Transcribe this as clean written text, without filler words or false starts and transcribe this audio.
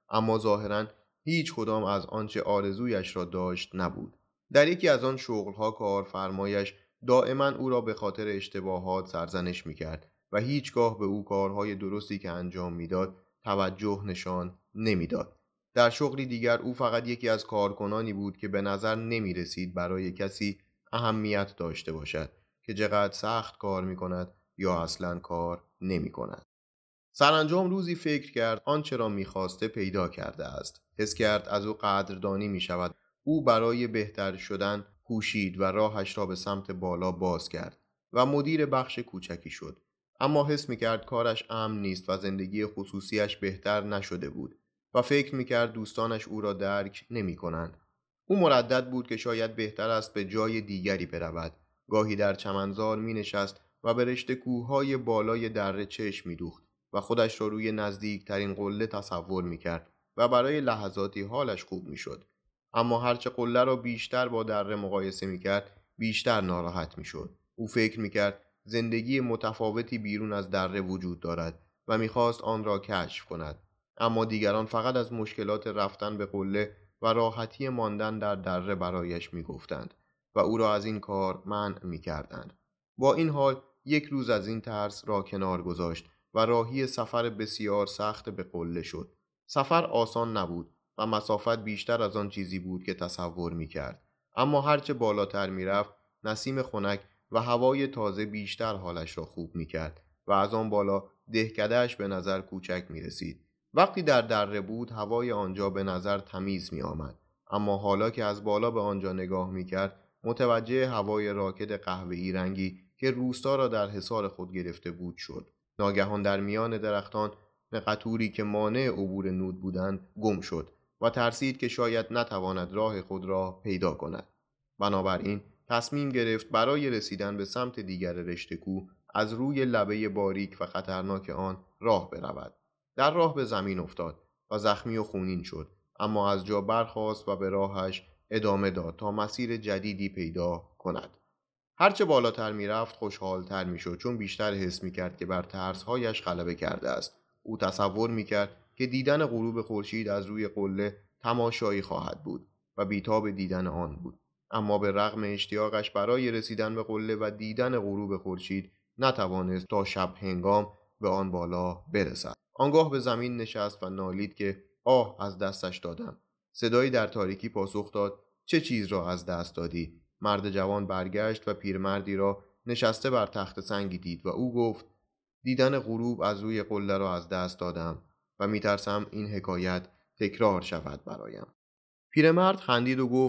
اما ظاهراً هیچ کدام از آنچه آرزویش را داشت نبود. در یکی از آن شغلها کارفرمایش دائما او را به خاطر اشتباهات سرزنش می‌کرد و هیچگاه به او کارهای درستی که انجام می‌داد توجه نشان نمی‌داد. در شغلی دیگر او فقط یکی از کارکنانی بود که به نظر نمی‌رسید برای کسی اهمیت داشته باشد که چقدر سخت کار می‌کند یا اصلاً کار نمی‌کند. سرانجام روزی فکر کرد آنچه را می‌خواسته پیدا کرده است. حس کرد از او قدردانی می‌شود. او برای بهتر شدن کوشید و راهش را به سمت بالا باز کرد و مدیر بخش کوچکی شد. اما حس می‌کرد کارش امن نیست و زندگی خصوصیش بهتر نشده بود و فکر می‌کرد دوستانش او را درک نمی‌کنند. او مردد بود که شاید بهتر است به جای دیگری برود. گاهی در چمنزار می‌نشست و به رشته کوه‌های بالای دره چشم می‌دوخت و خودش را روی نزدیکترین قله تصور می‌کرد و برای لحظاتی حالش خوب می‌شد. اما هرچه قله را بیشتر با دره مقایسه می‌کرد، بیشتر ناراحت می‌شد. او فکر می‌کرد زندگی متفاوتی بیرون از دره وجود دارد و می‌خواست آن را کشف کند. اما دیگران فقط از مشکلات رفتن به قله و راحتی ماندن در دره برایش می‌گفتند و او را از این کار منع می‌کردند. با این حال یک روز از این ترس را کنار گذاشت و راهی سفر بسیار سخت به قله شد. سفر آسان نبود و مسافت بیشتر از آن چیزی بود که تصور می‌کرد. اما هرچه بالاتر می‌رفت، نسیم خنک و هوای تازه بیشتر حالش را خوب می‌کرد و از آن بالا دهکده‌اش به نظر کوچک می‌رسید. وقتی در دره بود، هوای آنجا به نظر تمیز می‌آمد. اما حالا که از بالا به آنجا نگاه می‌کرد، متوجه هوای راکد قهوه‌ای رنگی که روستا را در حصار خود گرفته بود شد. ناگهان در میان درختان قطوری که مانع عبور نود بودند گم شد و ترسید که شاید نتواند راه خود را پیدا کند. بنابراین تصمیم گرفت برای رسیدن به سمت دیگر رشته کوه از روی لبه باریک و خطرناک آن راه برود. در راه به زمین افتاد و زخمی و خونین شد، اما از جا برخاست و به راهش ادامه داد تا مسیر جدیدی پیدا کند. هرچه بالاتر میرفت خوشحالتر میشد، چون بیشتر حس میکرد که بر ترسهایش غلبه کرده است. او تصور میکرد که دیدن غروب خورشید از روی قله تماشایی خواهد بود و بیتاب دیدن آن بود. اما به رغم اشتیاقش برای رسیدن به قله و دیدن غروب خورشید نتوانست تا شب هنگام به آن بالا برسد. آنگاه به زمین نشست و نالید که آه، از دستش دادم. صدایی در تاریکی پاسخ داد: چه چیز را از دست دادی؟ مرد جوان برگشت و پیرمردی را نشسته بر تخت سنگی دید و او گفت: دیدن غروب از روی قله را از دست دادم و میترسم این حکایت تکرار شود برایم. پیرمرد خندید و گفت: